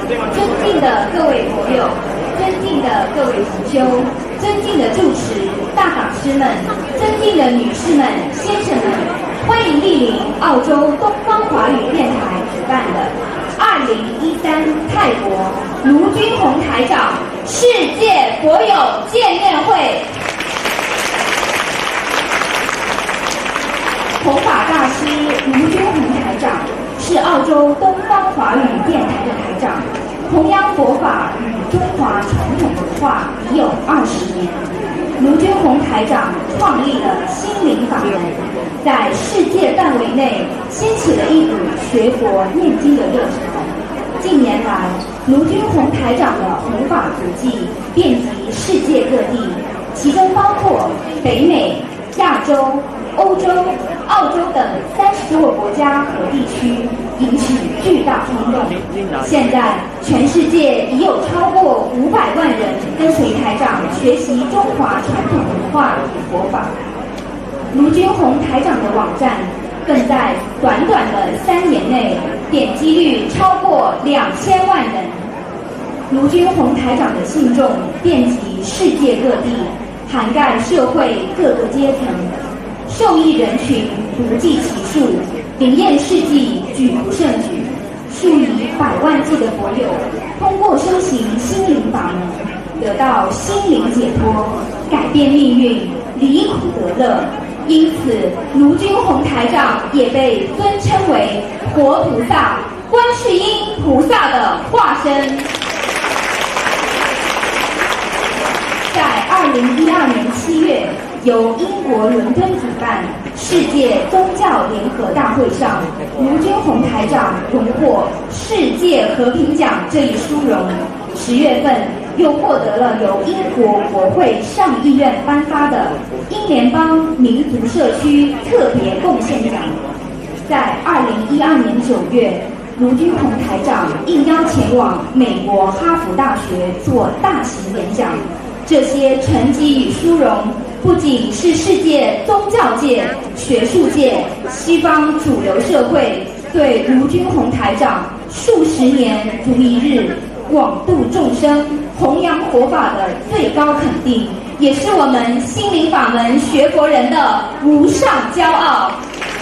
尊敬的各位朋友，尊敬的各位同修，尊敬的住持、大法师们，尊敬的女士们、先生们，欢迎莅临澳洲东方华语电台举办的2013泰国卢军宏台长世界佛友见面会。弘法大师卢军宏台长是澳洲东方华语电台的台长，弘扬佛法与中华传统文化已有20年。卢军宏台长创立了心灵法门，在世界范围内掀起了一股学佛念经的热潮。近年来，卢军宏台长的弘法足迹遍及世界各地，其中包括北美、亚洲、欧洲、澳洲等30多个国家和地区，引起巨大轰动。现在，全世界已有超过500万人跟随台长学习中华传统文化与佛法。卢军宏台长的网站更在短短的3年内点击率超过2000万人。卢军宏台长的信众遍及世界各地，涵盖社会各个阶层。受益人群不计其数，灵验事迹举不胜举，数以百万计的佛友通过修行心灵法门，得到心灵解脱，改变命运，离苦得乐。因此，卢军宏台长也被尊称为活菩萨、观世音菩萨的化身。在2012年7月，由英国伦敦主办世界宗教联合大会上，卢军宏台长荣获世界和平奖这一殊荣。10月份又获得了由英国国会上议院颁发的英联邦民族社区特别贡献奖。在2012年9月，卢军宏台长应邀前往美国哈佛大学做大型演讲。这些成绩与殊荣不仅是世界宗教界、学术界、西方主流社会对卢军宏台长数十年如一日广度众生、弘扬佛法的最高肯定，也是我们心灵法门学佛人的无上骄傲。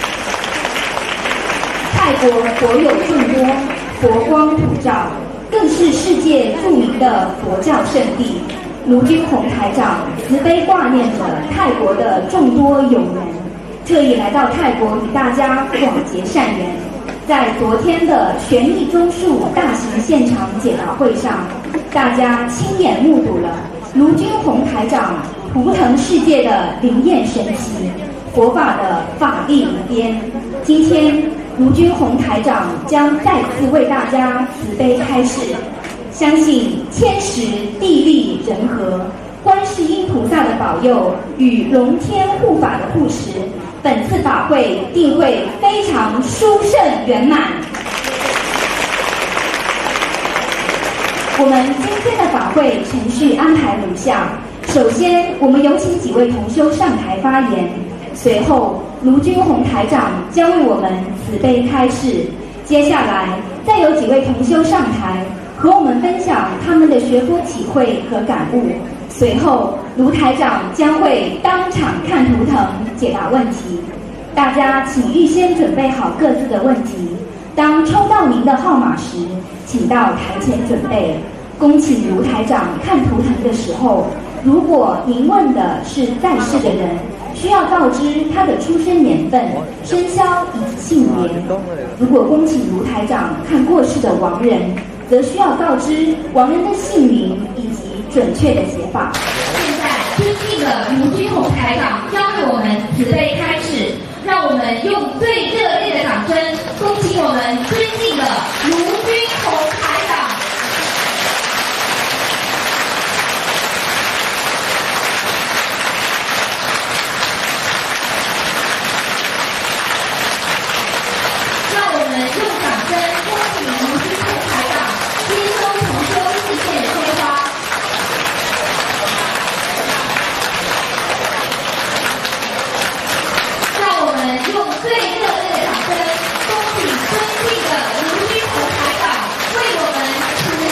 泰国佛友众多，佛光普照，更是世界著名的佛教圣地。卢军宏台长慈悲挂念着泰国的众多友人，特意来到泰国与大家广结善缘。在昨天的悬疑综述大型现场解答会上，大家亲眼目睹了卢军宏台长图腾世界的灵验神奇，佛法的法力无边。今天，卢军宏台长将再次为大家慈悲开示。相信天时地利人和，观世音菩萨的保佑与龙天护法的护持，本次法会定会非常殊胜圆满。我们今天的法会程序安排如下：首先，我们有请几位同修上台发言，随后卢军宏台长将为我们慈悲开示，接下来再有几位同修上台和我们分享他们的学佛体会和感悟。随后，卢台长将会当场看图腾解答问题。大家请预先准备好各自的问题。当抽到您的号码时，请到台前准备。恭请卢台长看图腾的时候，如果您问的是在世的人，需要告知他的出生年份、生肖以及性别。如果恭请卢台长看过世的亡人，则需要告知亡人的姓名以及准确的写法。现在，尊敬的卢军宏台长将为我们慈悲开示，让我们用最热烈的掌声，恭请我们尊敬的卢军宏台长。让我们用掌声恭请卢军宏台长接收同修4片鲜花。让我们用最热烈的掌声，恭请尊敬的卢军宏台长为我们慈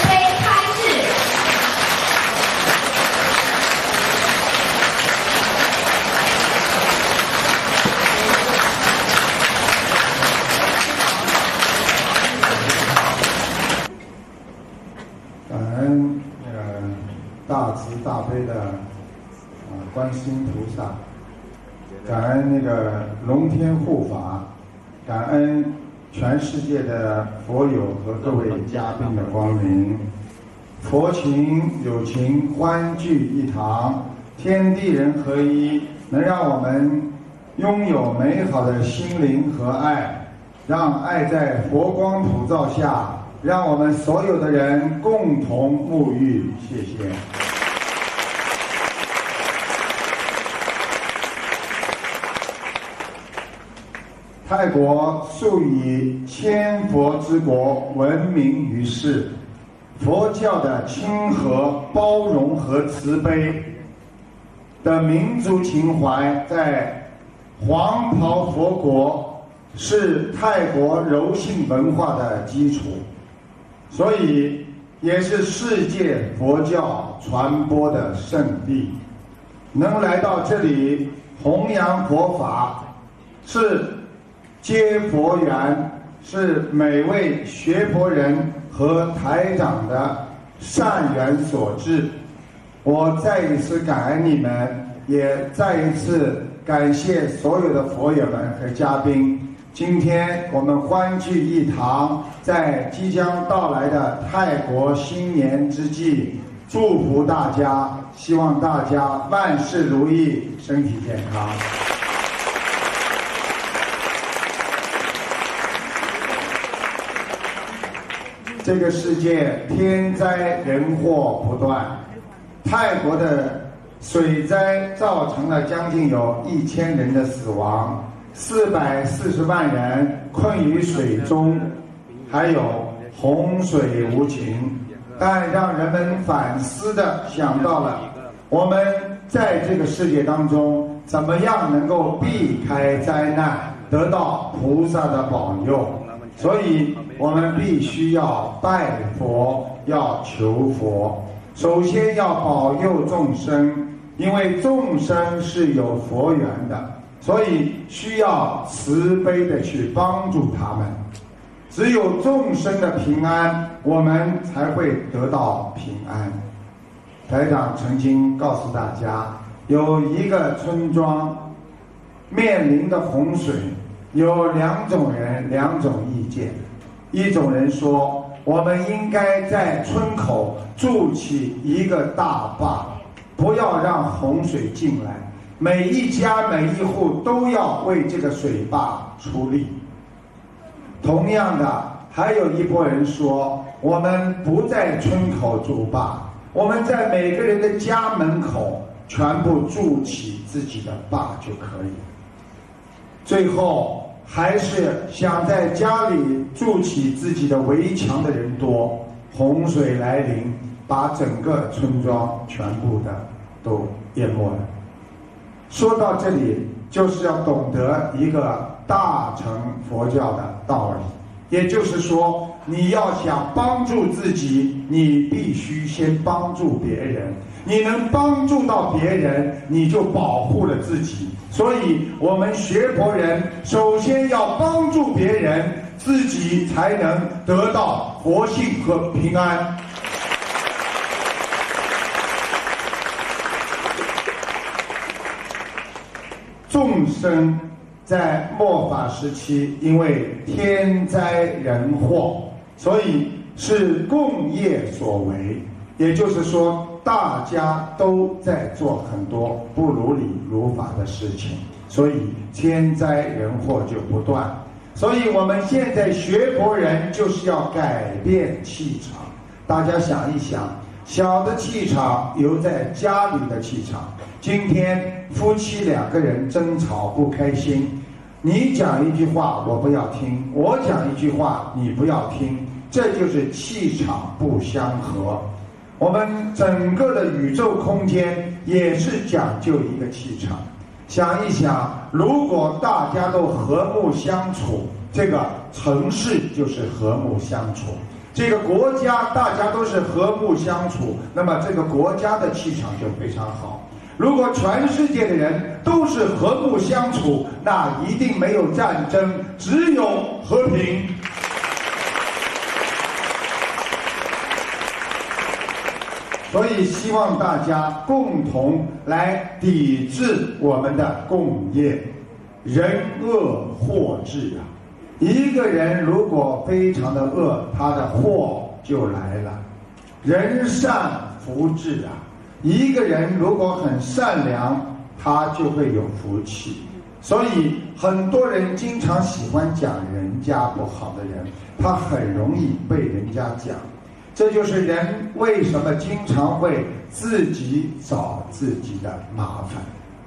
大悲的观世音菩萨，感恩那个龙天护法，感恩全世界的佛友和各位嘉宾的光临。佛情有情欢聚一堂，天地人合一，能让我们拥有美好的心灵和爱，让爱在佛光普照下，让我们所有的人共同沐浴。谢谢。泰国素以千佛之国闻名于世，佛教的亲和、包容和慈悲的民族情怀，在黄袍佛国是泰国柔性文化的基础，所以也是世界佛教传播的圣地。能来到这里弘扬佛法，是接佛缘，是每位学佛人和台长的善缘所致。我再一次感恩你们，也再一次感谢所有的佛友们和嘉宾。今天我们欢聚一堂，在即将到来的泰国新年之际，祝福大家，希望大家万事如意，身体健康。这个世界天灾人祸不断，泰国的水灾造成了将近有1000人的死亡，440万人困于水中，还有洪水无情。但让人们反思的想到了，我们在这个世界当中怎么样能够避开灾难，得到菩萨的保佑。所以我们必须要拜佛，要求佛。首先要保佑众生，因为众生是有佛缘的，所以需要慈悲的去帮助他们。只有众生的平安，我们才会得到平安。台长曾经告诉大家，有一个村庄面临的洪水，有2种人，2种意见。一种人说，我们应该在村口筑起一个大坝，不要让洪水进来，每一家每一户都要为这个水坝出力。同样的，还有一拨人说，我们不在村口筑坝，我们在每个人的家门口全部筑起自己的坝就可以。最后还是想在家里筑起自己的围墙的人多，洪水来临，把整个村庄全部的都淹没了。说到这里，就是要懂得一个大乘佛教的道理，也就是说，你要想帮助自己，你必须先帮助别人。你能帮助到别人，你就保护了自己。所以我们学佛人首先要帮助别人，自己才能得到佛性和平安。众生在末法时期，因为天灾人祸，所以是共业所为，也就是说大家都在做很多不如理如法的事情，所以天灾人祸就不断。所以我们现在学佛人就是要改变气场。大家想一想，小的气场留在家里的气场，今天夫妻2个人争吵不开心，你讲一句话我不要听，我讲一句话你不要听，这就是气场不相合。我们整个的宇宙空间也是讲究一个气场。想一想，如果大家都和睦相处，这个城市就是和睦相处，这个国家大家都是和睦相处，那么这个国家的气场就非常好。如果全世界的人都是和睦相处，那一定没有战争，只有和平。 所以希望大家共同来抵制我们的共业。人恶祸至啊，一个人如果非常的恶，他的祸就来了。人善福至啊，一个人如果很善良，他就会有福气。所以很多人经常喜欢讲人家不好的人，他很容易被人家讲。这就是人为什么经常会自己找自己的麻烦。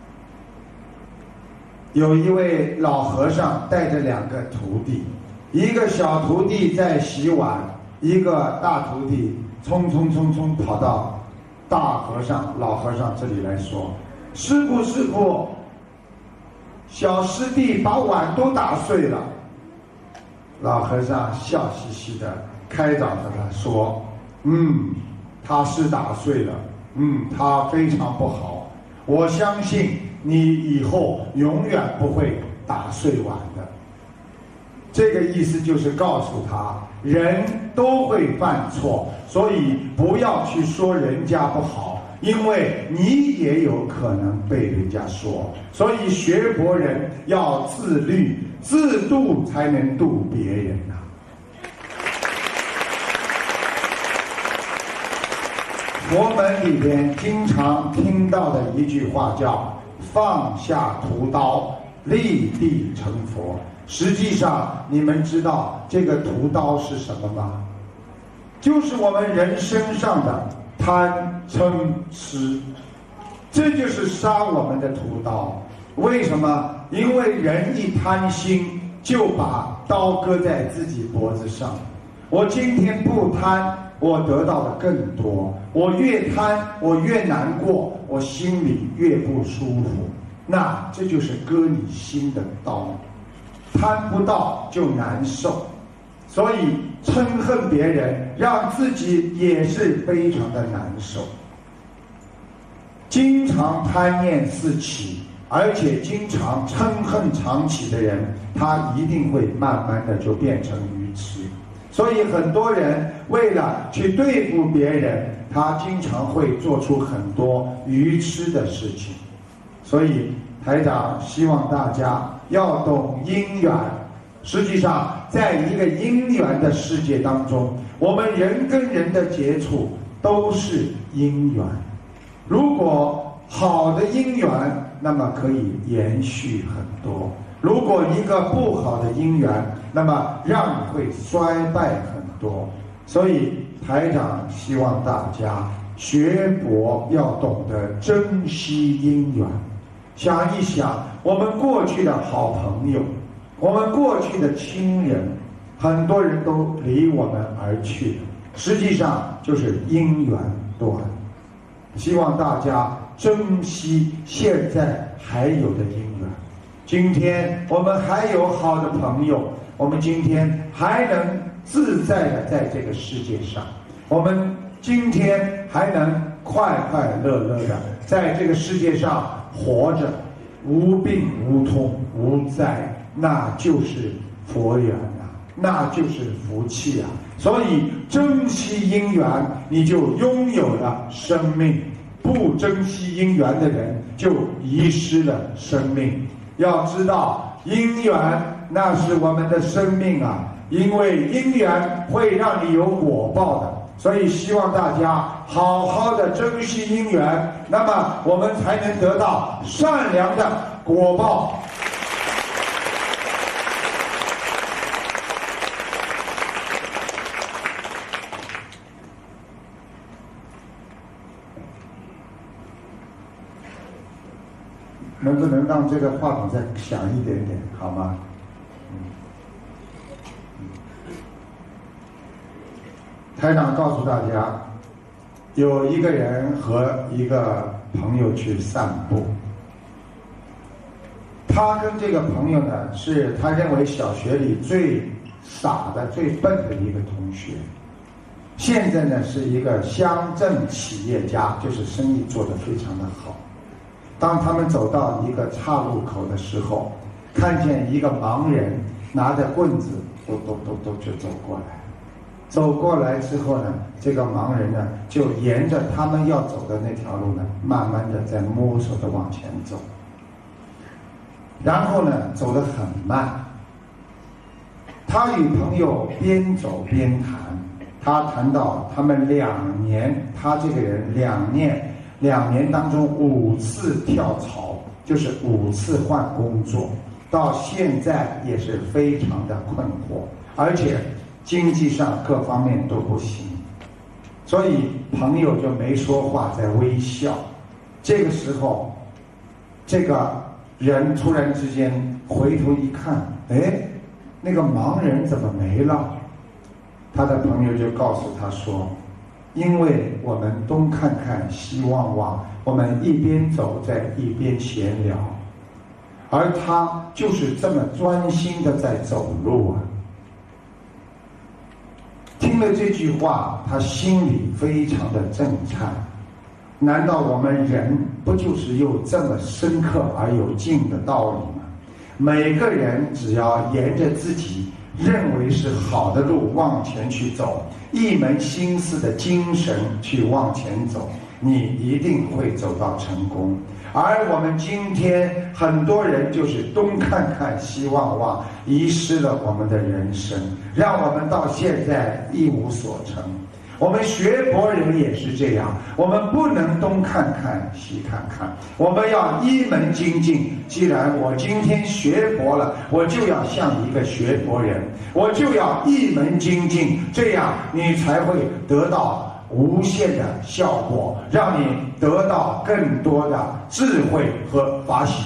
有一位老和尚带着2个徒弟，一个小徒弟在洗碗，一个大徒弟匆匆跑到老和尚这里来说：“师父，小师弟把碗都打碎了。”老和尚笑嘻嘻的开导着他说：“他是打碎了，他非常不好，我相信你以后永远不会打碎碗的。”这个意思就是告诉他，人都会犯错，所以不要去说人家不好，因为你也有可能被人家说。所以学佛人要自律，自度才能度别人啊。佛门里边经常听到的一句话叫放下屠刀，立地成佛。实际上你们知道这个屠刀是什么吗？就是我们人身上的贪嗔痴，这就是杀我们的屠刀。为什么？因为人一贪心，就把刀割在自己脖子上。我今天不贪，我得到的更多，我越贪我越难过，我心里越不舒服，那这就是割你心的刀。贪不到就难受，所以嗔恨别人，让自己也是非常的难受。经常贪念四起，而且经常嗔恨常起的人，他一定会慢慢的就变成愚痴。所以很多人为了去对付别人，他经常会做出很多愚痴的事情。所以台长希望大家要懂因缘。实际上在一个因缘的世界当中，我们人跟人的接触都是因缘。如果好的因缘，那么可以延续很多；如果一个不好的因缘，那么让你会衰败很多。所以台长希望大家学佛要懂得珍惜因缘。想一想我们过去的好朋友，我们过去的亲人，很多人都离我们而去，实际上就是因缘断。希望大家珍惜现在还有的因缘。今天我们还有好的朋友，我们今天还能自在的在这个世界上，我们今天还能快快乐乐的在这个世界上活着，无病无痛无灾，那就是佛缘啊，那就是福气啊。所以珍惜因缘，你就拥有了生命；不珍惜因缘的人，就遗失了生命。要知道因缘那是我们的生命啊，因为因缘会让你有果报的。所以希望大家好好的珍惜因缘，那么我们才能得到善良的果报。能不能让这个话筒再响一点点，好吗？台长告诉大家，有一个人和一个朋友去散步，他跟这个朋友呢，是他认为小学里最傻的、最笨的一个同学，现在呢是一个乡镇企业家，就是生意做得非常的好。当他们走到一个岔路口的时候，看见一个盲人拿着棍子，就走过来。 走过来之后呢，这个盲人呢就沿着他们要走的那条路呢，慢慢的在摸索的往前走，然后呢走得很慢。他与朋友边走边谈，他谈到他们2年，他这个人2年当中5次跳槽，就是5次换工作，到现在也是非常的困惑，而且经济上各方面都不行，所以朋友就没说话，在微笑。这个时候，这个人突然之间回头一看，哎，那个盲人怎么没了？他的朋友就告诉他说，因为我们东看看西望望，我们一边走在一边闲聊，而他就是这么专心的在走路啊。听了这句话，他心里非常的震颤。难道我们人不就是有这么深刻而有劲的道理吗？每个人只要沿着自己认为是好的路往前去走，一门心思的精神去往前走，你一定会走到成功。而我们今天很多人就是东看看西望望，遗失了我们的人生，让我们到现在一无所成。我们学佛人也是这样，我们不能东看看西看看，我们要一门精进。既然我今天学佛了，我就要像一个学佛人，我就要一门精进，这样你才会得到无限的效果，让你得到更多的智慧和法喜。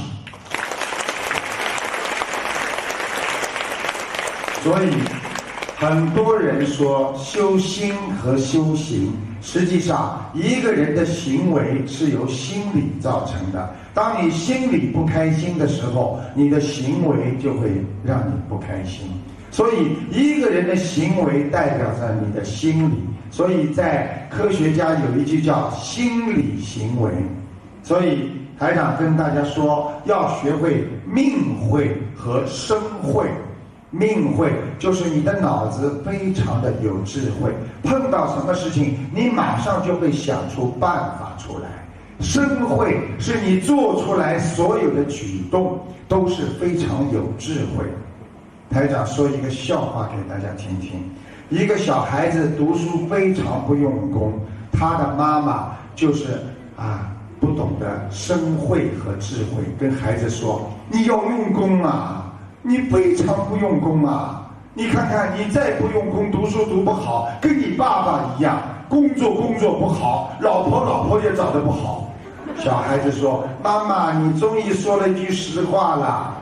所以很多人说修心和修行，实际上一个人的行为是由心理造成的。当你心里不开心的时候，你的行为就会让你不开心。所以一个人的行为代表着你的心理，所以在科学家有一句叫心理行为。所以台长跟大家说，要学会命会和生会。命会就是你的脑子非常的有智慧，碰到什么事情你马上就会想出办法出来。生会是你做出来所有的举动都是非常有智慧。台长说一个笑话给大家听听。一个小孩子读书非常不用功，他的妈妈就是不懂得生慧和智慧，跟孩子说，你要用功啊，你非常不用功啊！你看看，你再不用功，读书读不好，跟你爸爸一样，工作不好，老婆也找得不好。小孩子说：“妈妈，你终于说了一句实话了。”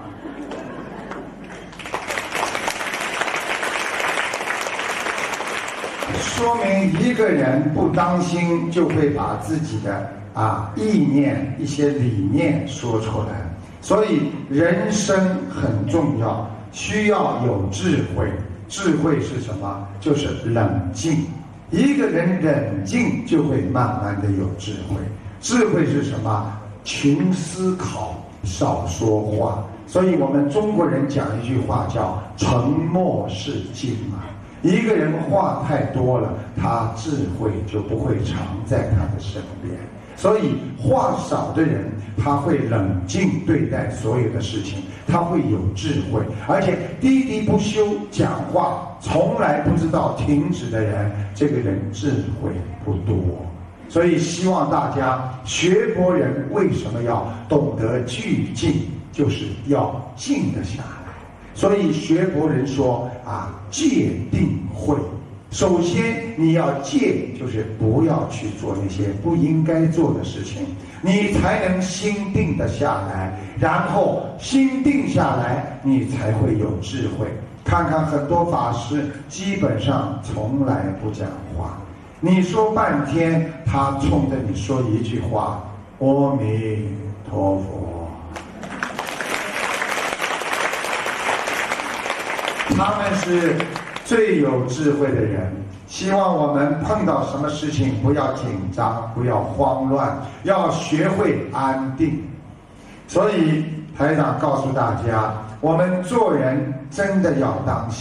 说明一个人不当心，就会把自己的意念、一些理念说出来。所以人生很重要，需要有智慧。智慧是什么？就是冷静。一个人冷静，就会慢慢的有智慧。智慧是什么？勤思考，少说话。所以我们中国人讲一句话叫沉默是金嘛。一个人话太多了，他智慧就不会常在他的身边。所以话少的人，他会冷静对待所有的事情，他会有智慧，而且滴滴不休讲话从来不知道停止的人，这个人智慧不多。所以希望大家学佛人为什么要懂得聚静，就是要静得下来。所以学佛人说戒定慧。首先你要戒，就是不要去做那些不应该做的事情，你才能心定得下来，然后心定下来，你才会有智慧。看看很多法师基本上从来不讲话，你说半天，他冲着你说一句话：阿弥陀佛。他们是最有智慧的人。希望我们碰到什么事情不要紧张，不要慌乱，要学会安定。所以台长告诉大家，我们做人真的要当心，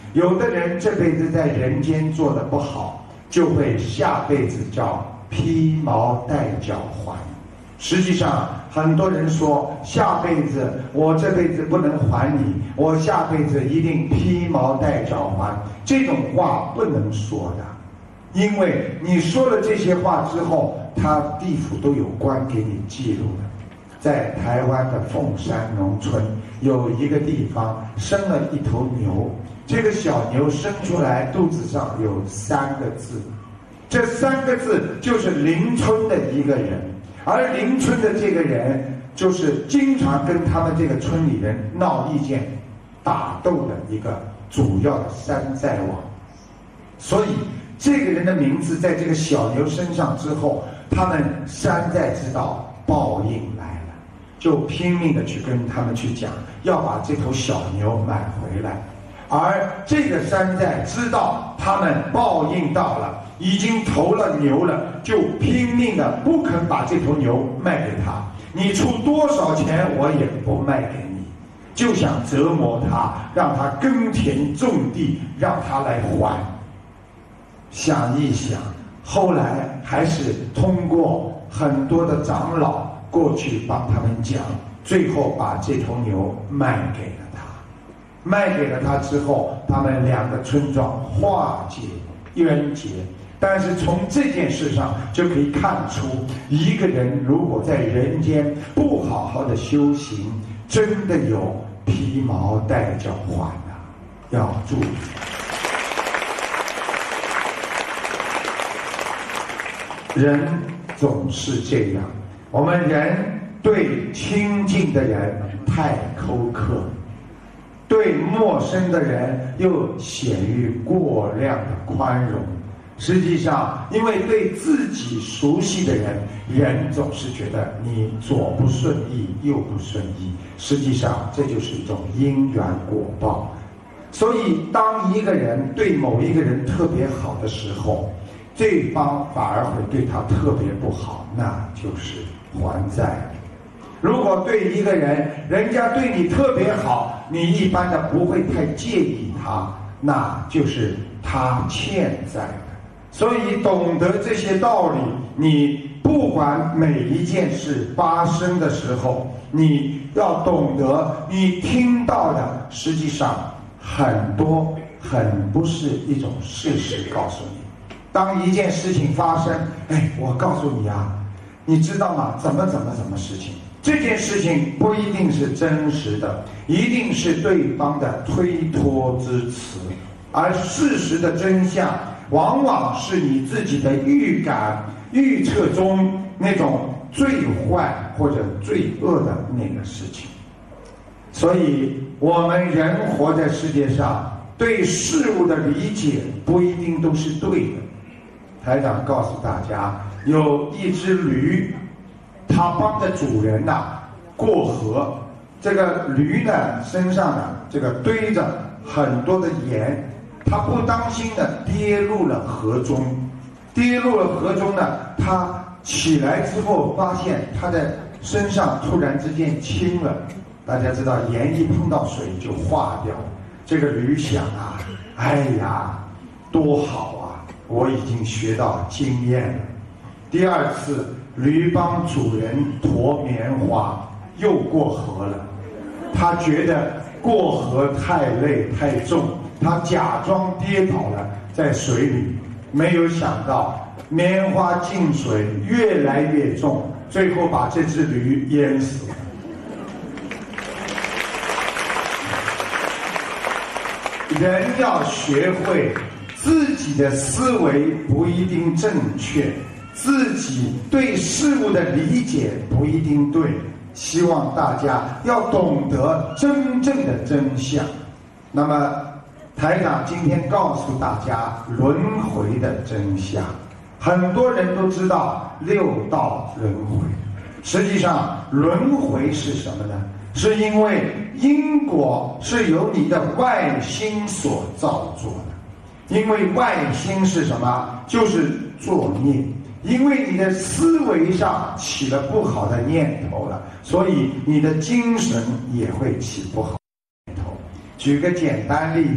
有的人这辈子在人间做得不好，就会下辈子叫披毛戴角还。实际上很多人说下辈子我这辈子不能还你，我下辈子一定披毛戴角还，这种话不能说的。因为你说了这些话之后，他地府都有官给你记录的。在台湾的凤山农村有一个地方生了一头牛，这个小牛生出来肚子上有3个字，这3个字就是邻村的一个人，而邻村的这个人就是经常跟他们这个村里人闹意见打斗的一个主要的山寨王。所以这个人的名字在这个小牛身上之后，他们山寨知道报应来了，就拼命的去跟他们去讲，要把这头小牛买回来。而这个山寨知道他们报应到了，已经投了牛了，就拼命的不肯把这头牛卖给他，你出多少钱我也不卖给你，就想折磨他，让他耕田种地，让他来还。想一想，后来还是通过很多的长老过去帮他们讲，最后把这头牛卖给了他。卖给了他之后，他们2个村庄化解冤结。但是从这件事上就可以看出，一个人如果在人间不好好的修行，真的有披毛戴角还啊，要注意。人总是这样，我们人对亲近的人太苛刻，对陌生的人又显于过量的宽容。实际上，因为对自己熟悉的人，人总是觉得你左不顺意，右不顺意。实际上，这就是一种因缘果报。所以，当一个人对某一个人特别好的时候，对方反而会对他特别不好，那就是还债。如果对一个人，人家对你特别好，你一般的不会太介意他，那就是他欠债的。所以懂得这些道理，你不管每一件事发生的时候，你要懂得，你听到的实际上很多很不是一种事实告诉你。当一件事情发生，我告诉你啊，你知道吗？怎么事情？这件事情不一定是真实的，一定是对方的推脱之词，而事实的真相往往是你自己的预感、预测中那种最坏或者最恶的那个事情。所以我们人活在世界上，对事物的理解不一定都是对的。台长告诉大家，有一只驴，它帮着主人过河，这个驴呢身上这个堆着很多的盐，它不当心的跌入了河中，它起来之后发现它的身上突然之间轻了。大家知道盐一碰到水就化掉，这个驴想哎呀多好啊，我已经学到经验了。第2次驴帮主人驮棉花又过河了，他觉得过河太累太重，他假装跌倒了在水里，没有想到棉花进水越来越重，最后把这只驴淹死了。人要学会自己的思维不一定正确，自己对事物的理解不一定对，希望大家要懂得真正的真相。那么台长今天告诉大家轮回的真相。很多人都知道6道轮回，实际上轮回是什么呢？是因为因果是由你的外心所造作的。因为外心是什么？就是作孽。因为你的思维上起了不好的念头了，所以你的精神也会起不好的念头。举个简单例子，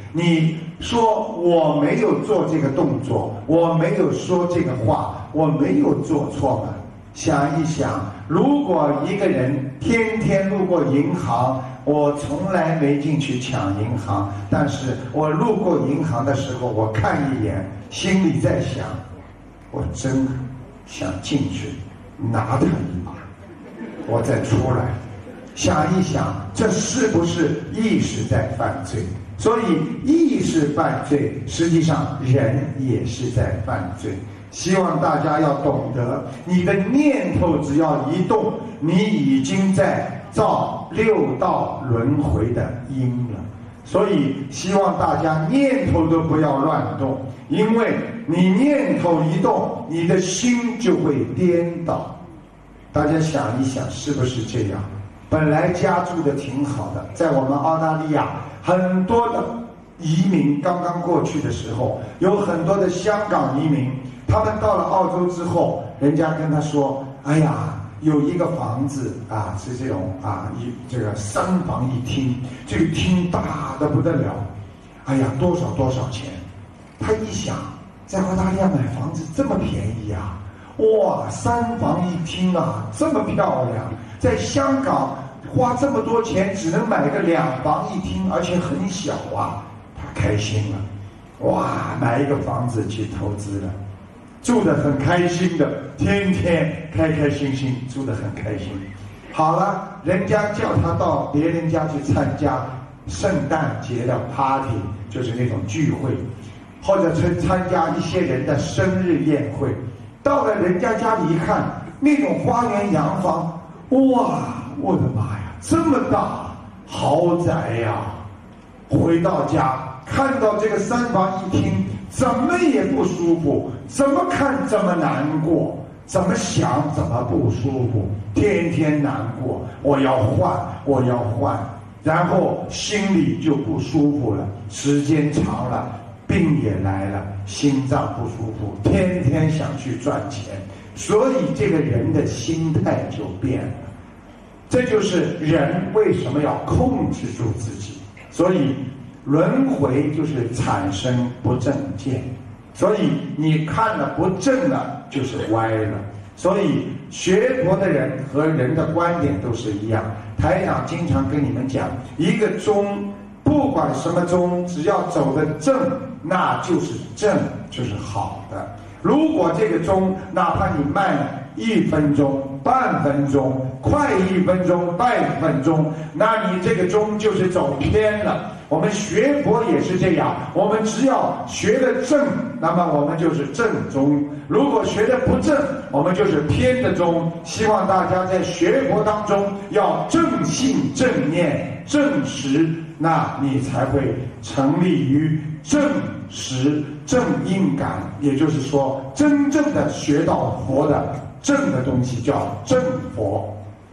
你说我没有做这个动作，我没有说这个话，我没有做错吗？想一想，如果一个人天天路过银行，我从来没进去抢银行，但是我路过银行的时候，我看一眼，心里在想，我真想进去拿他一把，我再出来。想一想，这是不是意识在犯罪？所以意识犯罪，实际上人也是在犯罪。希望大家要懂得，你的念头只要一动，你已经在造六道轮回的因了。所以希望大家念头都不要乱动，因为你念头一动，你的心就会颠倒。大家想一想，是不是这样？本来家住的挺好的，在我们澳大利亚很多的移民刚刚过去的时候，有很多的香港移民，他们到了澳洲之后，人家跟他说，哎呀，有一个房子啊，是这种啊，这个3房1厅，这个厅大得不得了，哎呀，多少多少钱？他一想，在澳大利亚买房子这么便宜啊，哇，3房1厅啊，这么漂亮，在香港花这么多钱只能买个2房1厅，而且很小啊，他开心了，哇，买一个房子去投资了，住得很开心的，天天开开心心，住得很开心。好了，人家叫他到别人家去参加圣诞节的 party， 就是那种聚会，或者去参加一些人的生日宴会。到了人家家里一看，那种花园洋房，哇，我的妈呀，这么大豪宅呀！回到家看到这个3房1厅，怎么也不舒服，怎么看怎么难过，怎么想怎么不舒服，天天难过，我要换，我要换，然后心里就不舒服了，时间长了，病也来了，心脏不舒服，天天想去赚钱，所以这个人的心态就变了。这就是人为什么要控制住自己。所以轮回就是产生不正见，所以你看了不正了就是歪了。所以学佛的人和人的观点都是一样。台长经常跟你们讲，一个宗不管什么宗，只要走得正，那就是正，就是好的。如果这个钟哪怕你慢1分钟、半分钟、快1分钟、半分钟，那你这个钟就是走偏了。我们学佛也是这样，我们只要学得正，那么我们就是正宗；如果学得不正，我们就是偏的宗。希望大家在学佛当中要正信、正念、正实，那你才会成立于正实、正因感，也就是说，真正的学到佛的正的东西叫正佛。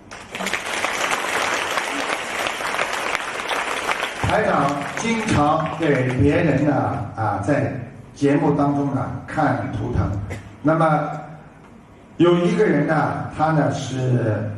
台长经常给别人呢在节目当中呢看图腾，那么有一个人呢，他呢是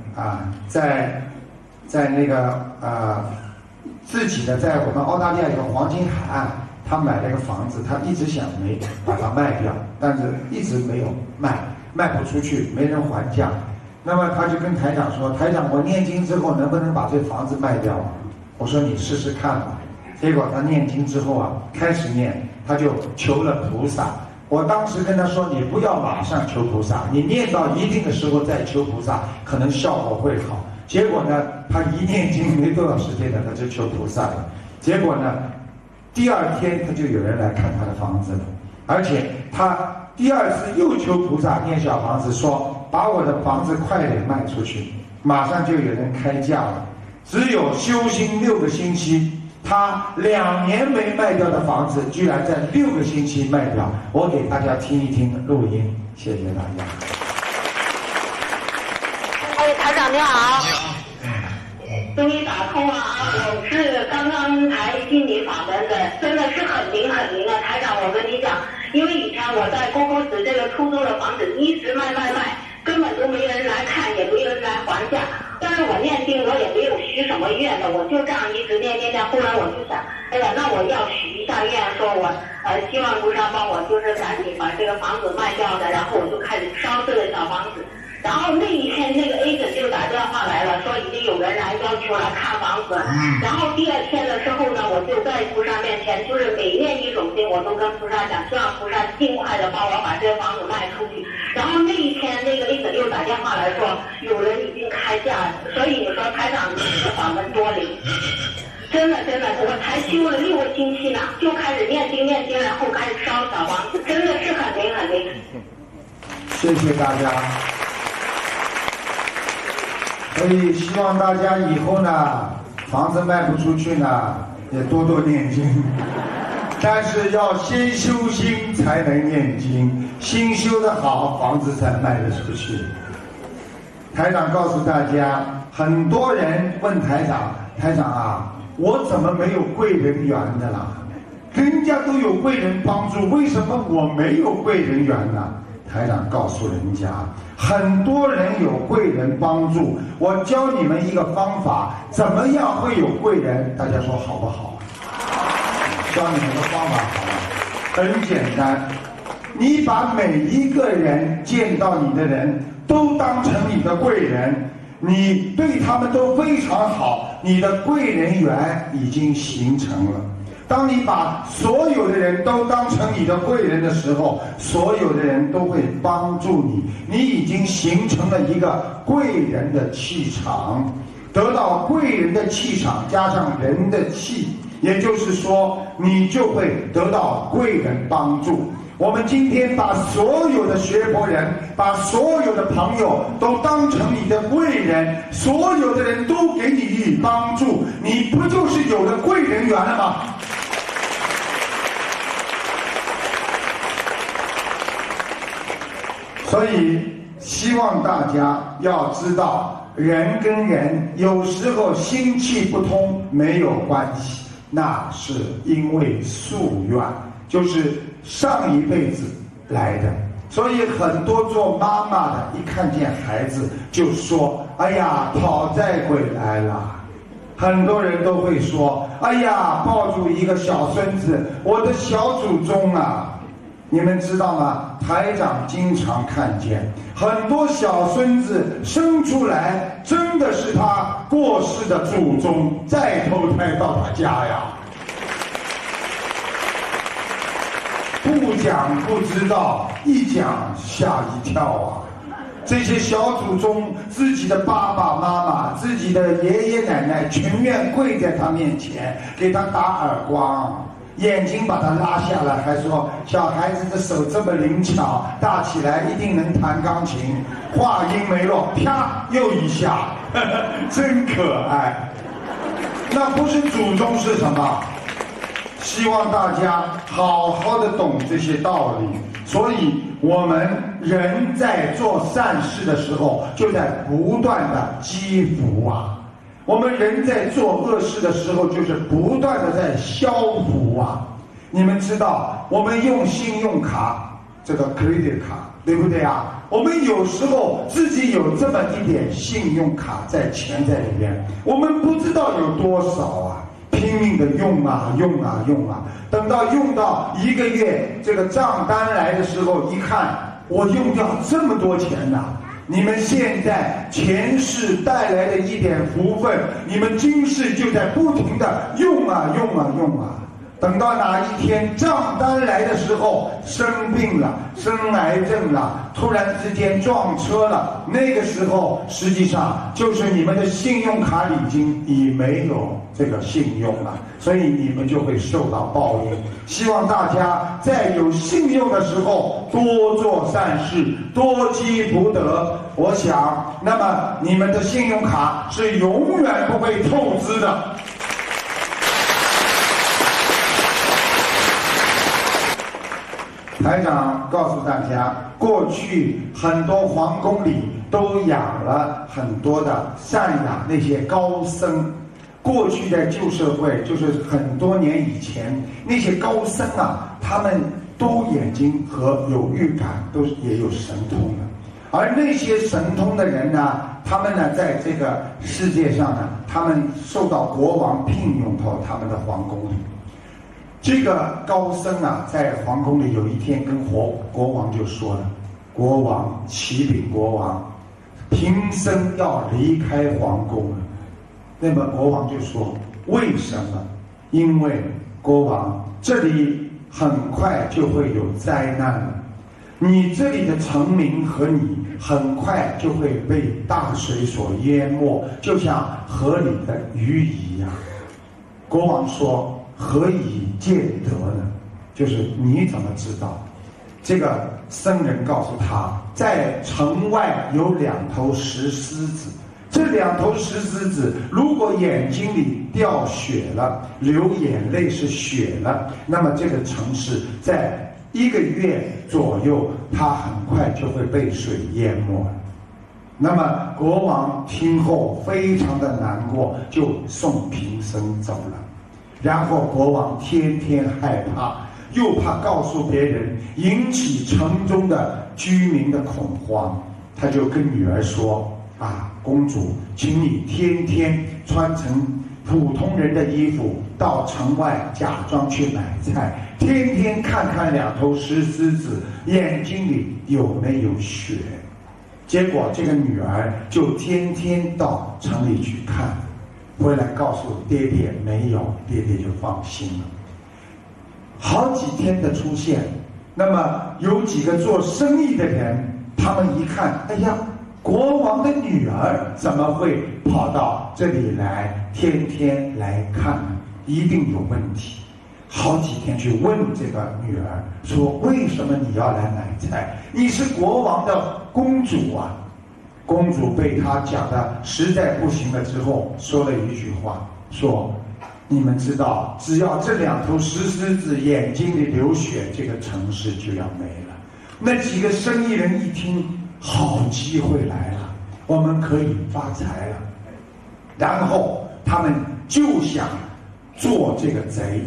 在那个自己的在我们澳大利亚有个黄金海岸，他买了个房子，他一直想没把它卖掉，但是一直没有卖不出去，没人还价。那么他就跟台长说，台长，我念经之后能不能把这房子卖掉啊？我说你试试看吧。结果他念经之后开始念，他就求了菩萨。我当时跟他说，你不要马上求菩萨，你念到一定的时候再求菩萨，可能效果会好。结果呢，他一念经没多少时间呢，他就求菩萨了。结果呢，第2天他就有人来看他的房子了，而且他第2次又求菩萨念小房子，说把我的房子快点卖出去，马上就有人开价了。只有修心6个星期，他2年没卖掉的房子，居然在6个星期卖掉。我给大家听一听录音，谢谢大家。 哎，台长你好。 你好。 终于打通了啊！我是刚刚才进你法门的，真的是很灵很灵啊！台长，我跟你讲，因为以前我在沟沟子这个出租的房子一直卖，根本都没人来看，也没人来还价。 但是我念经我也没有许什么愿的，我就这样一直念。后来我就想，哎呀，那我要许一下愿，说我希望菩萨帮我就是赶紧把这个房子卖掉的，然后我就开始烧这个小房子。然后那一天那个 agent 就打电话来了，说已经有人来要求来看房子。然后第二天的时候呢，我就在菩萨面前，就是每念一种经，我都跟菩萨讲，希望菩萨尽快的帮我把这个房子卖出去。然后那一天那个 agent 又打电话来说，有人已经开价，所以你说台长你的法门多灵。真的，我才修了6个星期呢，就开始念经，然后开始烧小房子，真的是很灵。 谢谢大家。所以希望大家以后呢，房子卖不出去呢，也多多念经。但是要先修心才能念经，心修得好，房子才卖得出去。台长告诉大家，很多人问台长啊，我怎么没有贵人缘的啦？人家都有贵人帮助，为什么我没有贵人缘呢？台长告诉人家，很多人有贵人帮助，我教你们一个方法，怎么样会有贵人？大家说好不好？教你们个方法好吗？很简单，你把每一个人见到你的人都当成你的贵人，你对他们都非常好，你的贵人缘已经形成了。当你把所有的人都当成你的贵人的时候，所有的人都会帮助你，你已经形成了一个贵人的气场。得到贵人的气场加上人的气，也就是说你就会得到贵人帮助。我们今天把所有的学佛人，把所有的朋友都当成你的贵人，所有的人都给你予以帮助，你不就是有了贵人缘了吗？所以希望大家要知道，人跟人有时候心气不通没有关系，那是因为夙愿，就是上一辈子来的。所以很多做妈妈的一看见孩子就说，哎呀，讨债鬼来了。很多人都会说，哎呀，抱住一个小孙子，我的小祖宗啊。你们知道吗？台长经常看见很多小孙子生出来，真的是他过世的祖宗再投胎到他家呀。不讲不知道，一讲吓一跳啊！这些小祖宗自己的爸爸妈妈、自己的爷爷奶奶情愿跪在他面前，给他打耳光。眼睛把他拉下来，还说小孩子的手这么灵巧，大起来一定能弹钢琴。话音没落，啪又一下，呵呵，真可爱。那不是祖宗是什么？希望大家好好的懂这些道理。所以我们人在做善事的时候，就在不断的积福啊。我们人在做恶事的时候，就是不断的在消福啊。你们知道，我们用信用卡，这个 credit 卡，对不对啊？我们有时候自己有这么一点信用卡在钱在里面，我们不知道有多少啊，拼命的用啊，等到用到1个月，这个账单来的时候，一看我用掉这么多钱呐。你们现在前世带来的一点福分，你们今世就在不停的用啊。等到哪一天账单来的时候，生病了，生癌症了，突然之间撞车了，那个时候实际上就是你们的信用卡里已没有这个信用了，所以你们就会受到报应。希望大家在有信用的时候多做善事，多积福德。我想，那么你们的信用卡是永远不会透支的。台长告诉大家，过去很多皇宫里都养了很多的赡养那些高僧。过去在旧社会，就是很多年以前，那些高僧啊，他们都眼睛和有预感，都也有神通的。 而那些神通的人呢，他们呢在这个世界上呢，他们受到国王聘用到他们的皇宫里。这个高僧啊，在皇宫里有一天跟国王就说了：“国王，启禀国王，贫僧要离开皇宫了。”那么国王就说：“为什么？因为国王，这里很快就会有灾难了。你这里的臣民和你很快就会被大水所淹没，就像河里的鱼一样。”国王说：“何以见得呢？”就是你怎么知道？这个僧人告诉他，在城外有2头石狮子，这2头石狮子如果眼睛里掉血了，流眼泪是血了，那么这个城市在1个月左右，它很快就会被水淹没了。那么国王听后非常的难过，就送贫僧走了。然后国王天天害怕，又怕告诉别人，引起城中的居民的恐慌，他就跟女儿说：“啊，公主，请你天天穿成普通人的衣服，到城外假装去买菜，天天看看2头石狮子眼睛里有没有血。”结果这个女儿就天天到城里去看，回来告诉爹爹没有，爹爹就放心了。好几天的出现，那么有几个做生意的人，他们一看，哎呀，国王的女儿怎么会跑到这里来，天天来看呢？一定有问题。好几天去问这个女儿说：“为什么你要来买菜？你是国王的公主啊！”公主被他讲的实在不行了之后，说了一句话，说：“你们知道，只要这2头石狮子眼睛里流血，这个城市就要没了。”那几个生意人一听，好机会来了，我们可以发财了。然后他们就想做这个贼，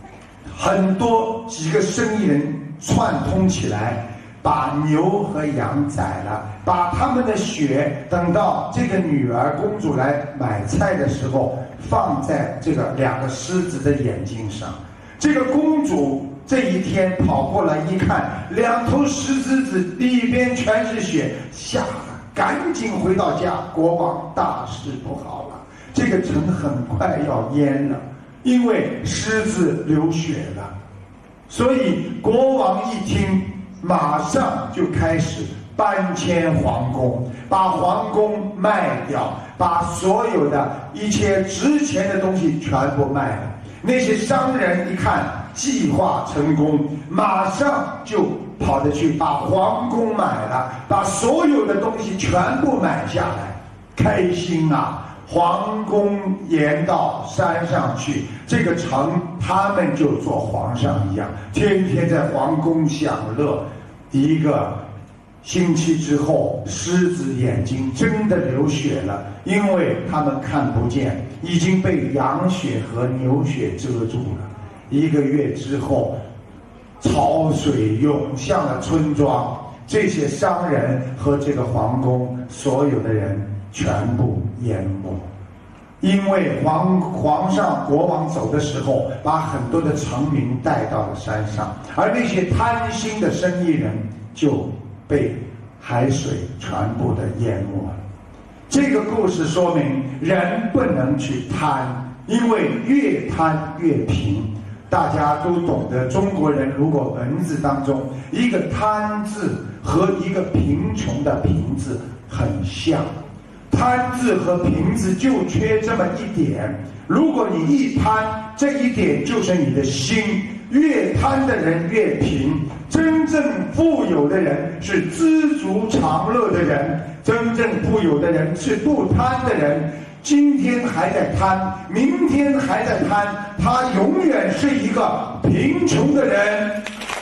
几个生意人串通起来，把牛和羊宰了，把他们的血等到这个女儿公主来买菜的时候，放在这个2个狮子的眼睛上。这个公主这一天跑过来一看，2头石狮子里边全是血，吓得赶紧回到家。国王，大事不好了，这个城很快要淹了，因为狮子流血了。所以国王一听，马上就开始搬迁皇宫，把皇宫卖掉，把所有的一切值钱的东西全部卖了。那些商人一看计划成功，马上就跑着去把皇宫买了，把所有的东西全部买下来，开心啊！皇宫延到山上去，这个城他们就做皇上一样，天天在皇宫享乐。1个星期之后，狮子眼睛真的流血了，因为他们看不见，已经被羊血和牛血遮住了。1个月之后，潮水涌向了村庄，这些商人和这个皇宫所有的人全部淹没。因为皇上国王走的时候，把很多的臣民带到了山上，而那些贪心的生意人就被海水全部的淹没了。这个故事说明人不能去贪，因为越贪越贫。大家都懂得，中国人如果文字当中一个贪字和一个贫穷的贫字很像，贪字和贫字就缺这么一点，如果你一贪，这一点就是你的心，越贪的人越贫。真正富有的人是知足常乐的人，真正富有的人是不贪的人。今天还在贪，明天还在贪，他永远是一个贫穷的人。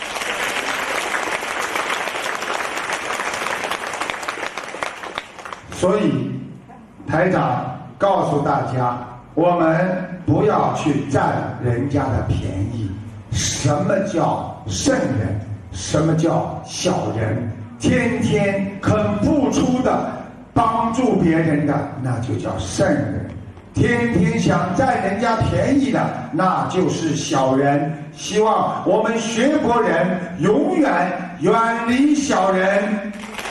所以台长告诉大家，我们不要去占人家的便宜。什么叫圣人？什么叫小人？ 天天肯付出的帮助别人的，那就叫圣人；天天想占人家便宜的，那就是小人。希望我们学佛人永远远离小人。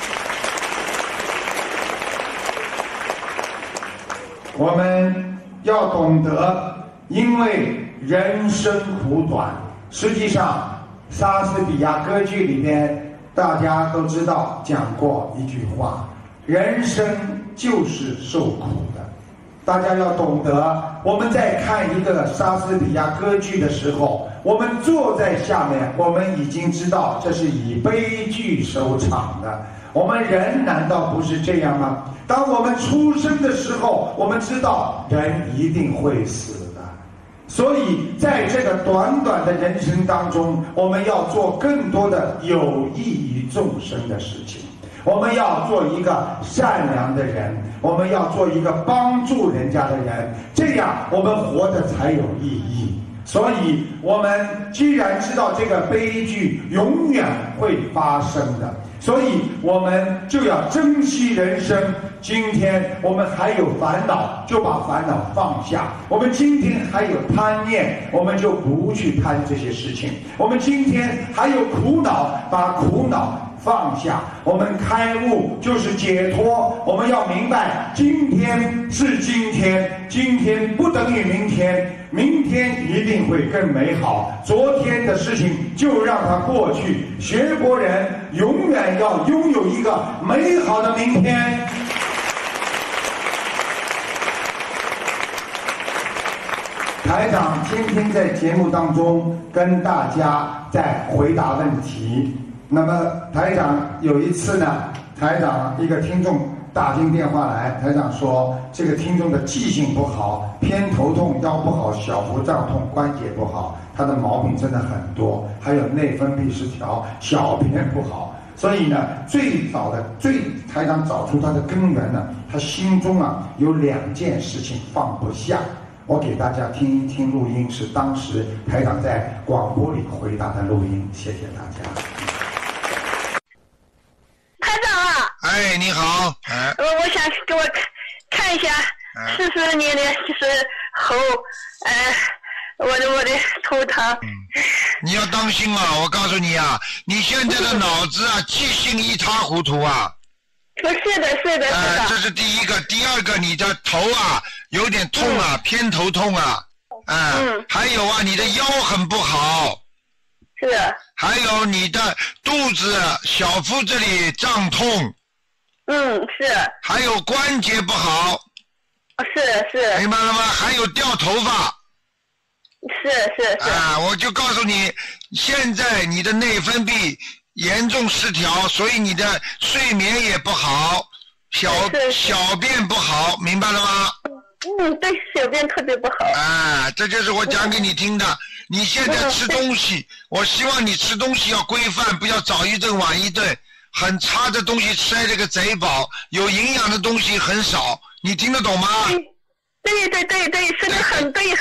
我们要懂得，因为人生苦短。实际上，莎士比亚歌剧里边，大家都知道讲过一句话：人生就是受苦的。大家要懂得，我们在看一个莎士比亚歌剧的时候，我们坐在下面，我们已经知道这是以悲剧收场的。我们人难道不是这样吗？当我们出生的时候，我们知道人一定会死的。所以在这个短短的人生当中，我们要做更多的有益于众生的事情。我们要做一个善良的人，我们要做一个帮助人家的人，这样我们活得才有意义。所以我们既然知道这个悲剧永远会发生的，所以我们就要珍惜人生。今天我们还有烦恼，就把烦恼放下；我们今天还有贪念，我们就不去贪这些事情；我们今天还有苦恼，把苦恼放下。我们开悟就是解脱。我们要明白，今天是今天，今天不等于明天，明天一定会更美好。昨天的事情就让它过去。学佛人永远要拥有一个美好的明天。台长今天在节目当中跟大家在回答问题。那么台长有一次呢，台长一个听众打进电话来，台长说这个听众的记性不好，偏头痛、腰不好、小腹胀痛、关节不好，他的毛病真的很多，还有内分泌失调、小便不好。所以呢，台长找出他的根源呢，他心中有2件事情放不下。我给大家听一听录音，是当时台长在广播里回答的录音。谢谢大家。 台长啊！ 哎，你好。 我想给我看一下，40年的就是猴，我的头疼。 你要当心啊！我告诉你啊，你现在的脑子记性一塌糊涂啊。 是的。 这是第一个。第二个，你的头有点痛偏头痛还有你的腰很不好。 是。 还有你的肚子、小腹这里胀痛。 是。 还有关节不好。 是。 明白了吗？还有掉头发。 是。 我就告诉你，现在你的内分泌严重失调，所以你的睡眠也不好，小便不好，明白了吗？ 对，小便特别不好。 这就是我讲给你听的。你现在吃东西，我希望你吃东西要规范，不要早一顿晚一顿，很差的东西吃这个贼饱，有营养的东西很少，你听得懂吗？ 对，说的很对。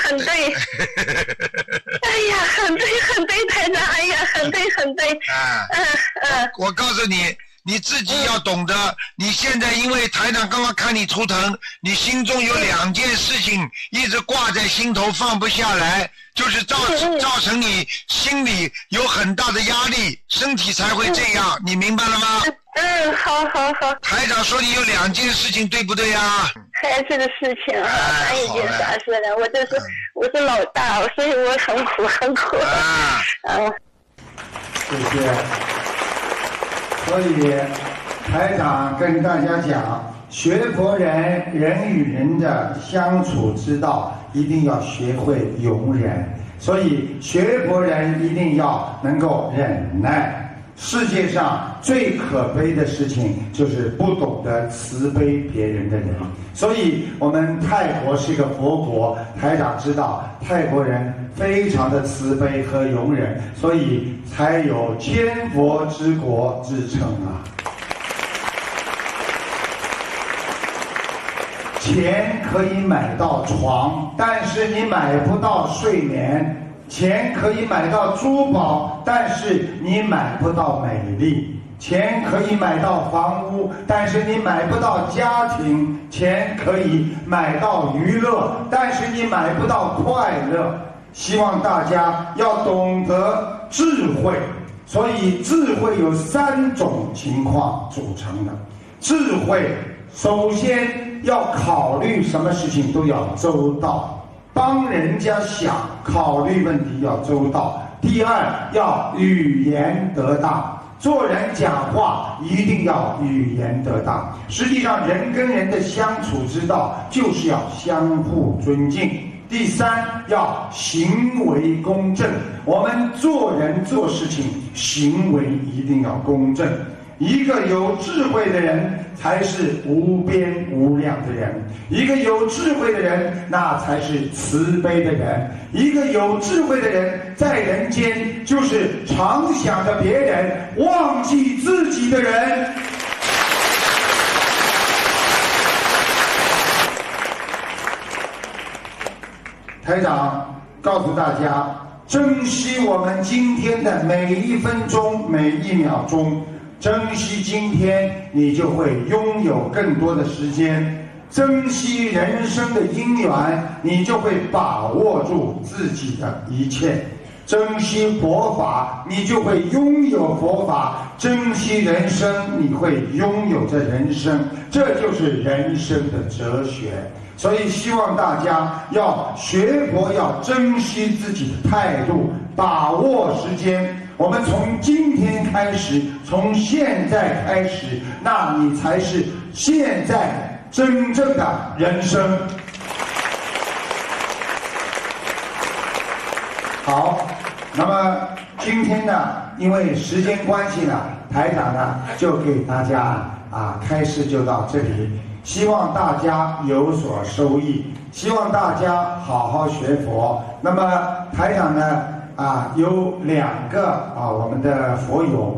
哎呀，很对，台长，哎呀，很对。 我告诉你，你自己要懂得，你现在因为台长刚刚看你图腾，你心中有2件事情一直挂在心头放不下来，就是造成你心里有很大的压力，身体才会这样，你明白了吗？ 好。 台长说你有2件事情，对不对呀？ 孩子的事情还有一件啥事呢？我是老大，所以我很苦。 谢谢。所以台长跟大家讲，学佛人与人的相处之道，一定要学会容忍。所以学佛人一定要能够忍耐。世界上最可悲的事情就是不懂得慈悲别人的人。所以我们泰国是个佛国，台长知道泰国人非常的慈悲和容忍，所以才有千佛之国之称钱可以买到床，但是你买不到睡眠；钱可以买到珠宝，但是你买不到美丽； 钱可以买到房屋，但是你买不到家庭；钱可以买到娱乐，但是你买不到快乐。希望大家要懂得智慧，所以智慧有3种情况组成的。智慧首先要考虑什么事情都要周到，帮人家想，考虑问题要周到。第二，要语言得当。做人讲话一定要语言得当。实际上，人跟人的相处之道就是要相互尊敬。第三，要行为公正。我们做人做事情，行为一定要公正。一个有智慧的人才是无边无量的人，一个有智慧的人那才是慈悲的人，一个有智慧的人在人间就是常想着别人，忘记自己的人。台长告诉大家，珍惜我们今天的每一分钟每一秒钟，珍惜今天，你就会拥有更多的时间；珍惜人生的因缘，你就会把握住自己的一切；珍惜佛法，你就会拥有佛法；珍惜人生，你会拥有这人生。这就是人生的哲学。所以希望大家要学佛，要珍惜自己的态度，把握时间。我们从今天开始，从现在开始，那你才是现在真正的人生。好，那么今天呢，因为时间关系呢，台长呢就给大家开示就到这里。希望大家有所收益，希望大家好好学佛。那么台长呢有2个我们的佛友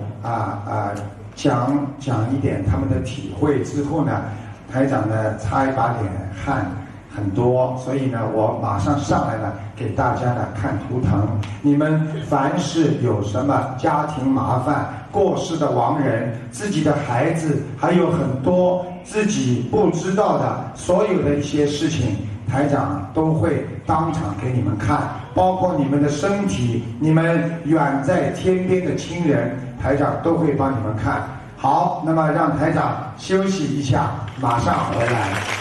讲一点他们的体会之后呢，台长呢擦一把脸汗很多，所以呢我马上上来呢给大家呢看图腾。你们凡是有什么家庭麻烦、过世的亡人、自己的孩子，还有很多自己不知道的所有的一些事情，台长都会当场给你们看，包括你们的身体，你们远在天边的亲人，台长都会帮你们看。好，那么让台长休息一下，马上回来。